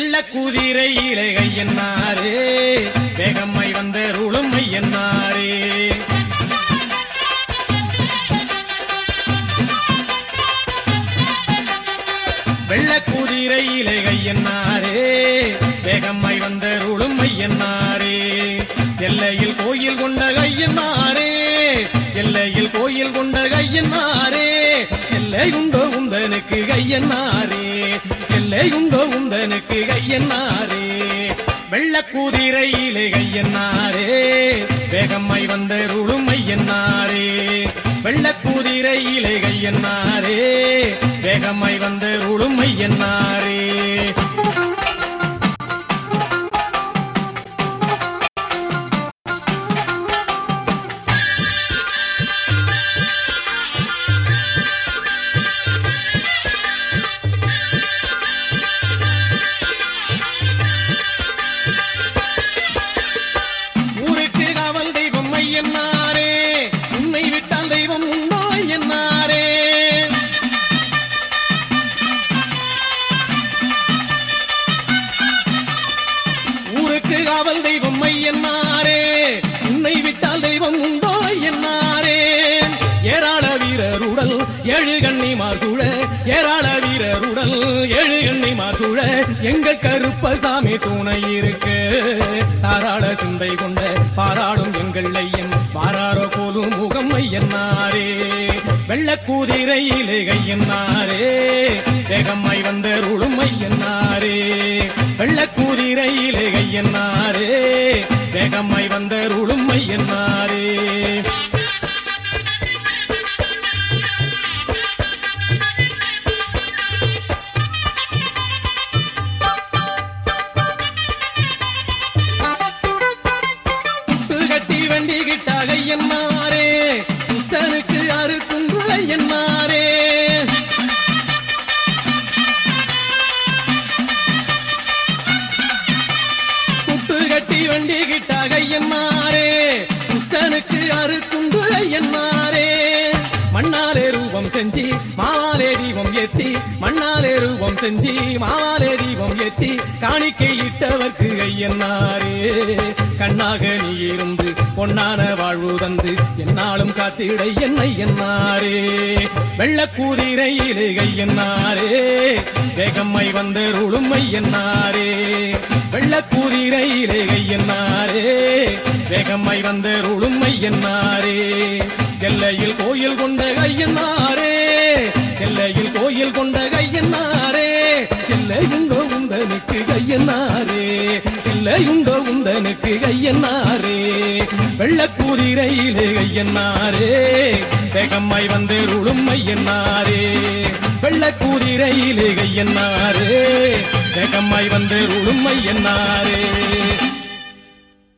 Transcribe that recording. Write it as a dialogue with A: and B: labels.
A: வெள்ள குதிரையிலே கையன்னாரே வேகம்மை வந்த ருளும் ஐயன்னாரே வெள்ள குதிரையிலே கையன்னாரே வேகம்மை வந்த ருளும் ஐயன்னாரே எல்லையில் கோயில் கொண்ட கையன்னாரே எல்லையில் கோயில் கொண்ட கையன்னாரே எல்லை உண்டோ உந்தனுக்கு கையன்னாரே எல்லை உண்டோ உந்தனுக்கு கையன்னாரே வெள்ள குதிரையிலே கையன்னாரே வேகம்மை வந்த ருளும் ஐயன்னாரே வெள்ள குதிரையிலே கையன்னாரே வேகம்மை வந்த ருளும் ஐயன்னாரே காவல் தெய்வம் ஐயன்னாரே உன்னை விட்டால் தெய்வம் உண்டோ ஐயன்னாரே ஏராள வீரருடல் ஏழு கண்ணிமார் சூழ ஏராள வீரருடல் ஏழு கண்ணிமார் சூழ எங்கள் கருப்பசாமி துணை இருக்கு தாராள சிந்தை கொண்ட பாராடும் எங்கள் ஐயன் பாராரோ போலும் முகம் ஐயன்னாரே வெள்ள குதிரையிலே கையன்னாரே வேகம்மை வந்த ருளும் ஐயன்னாரே வெள்ள குதிரையிலே கையன்னாரே வேகம்மை வந்த ருளும் ஐயன்னாரே கட்டி வண்டி கிட்டா கையன்னாரே புத்தனுக்கு அறுக்குண்டு ஐயன்னாரே கட்டி வண்டி கிட்டா கையன்னாரே புத்தனுக்கு அறுக்குண்டு ஐயன்னாரே மண்ணாலே ரூபம் செஞ்சி மாவாலே தீபம் ஏத்தி மண்ணாலே ரூபம் செஞ்சி மாவாலே தீபம் ஏத்தி காணிக்கை இட்டவர்க்கு ஐயன்னாரே கண்ணாக நீ இருந்து பொன்னான வாழ்வு தந்து என்னாலும் காத்திட என்னை என்னாரே வெள்ள குதிரையிலே கையன்னாரே வேகம்மை வந்த ருளும் ஐயன்னாரே வெள்ள குதிரையிலே கையன்னாரே வேகம்மை வந்த ருளும் ஐயன்னாரே எல்லையில் கோயில் கொண்ட கையன்னாரே எல்லையில் கோயில் கொண்ட கையன்னாரே எல்லை உண்டோ உந்தனுக்கு கையன்னாரே எல்லை உண்டோ உந்தனுக்கு கையன்னாரே வெள்ள குதிரையிலே கையன்னாரே வேகம்மை வந்த ருளும் ஐயன்னாரே வெள்ள குதிரையிலே கையன்னாரே வேகம்மை வந்த ருளும் ஐயன்னாரே